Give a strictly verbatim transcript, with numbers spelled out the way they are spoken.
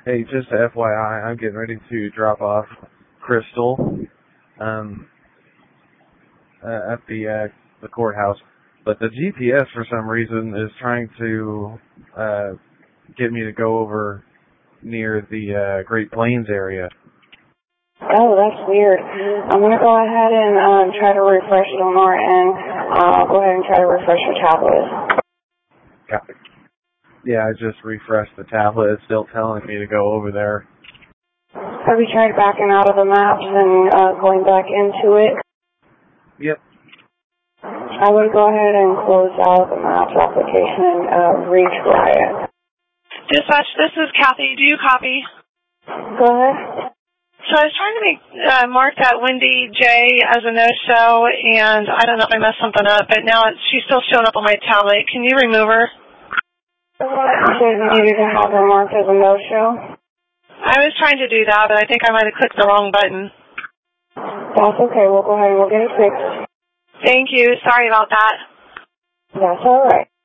Hey, just F Y I, I'm getting ready to drop off Crystal um, uh, at the uh, the courthouse, but the G P S for some reason is trying to uh, get me to go over near the uh, Great Plains area. Oh, that's weird. I'm going to go ahead and um, try to refresh it on our end. Uh, go ahead and try to refresh your tablet. Copy. Yeah, I just refreshed the tablet. It's still telling me to go over there. Have you tried backing out of the maps and uh, going back into it? Yep. I would go ahead and close out the maps application and uh, retry it. Dispatch, this is Kathy. Do you copy? Go ahead. So I was trying to make uh, mark that Wendy J as a no-show, and I don't know if I messed something up, but now it's, she's still showing up on my tablet. Can you remove her? You said you needed to have her marked as a no-show? I was trying to do that, but I think I might have clicked the wrong button. That's okay. We'll go ahead and we'll get it fixed. Thank you. Sorry about that. That's all right.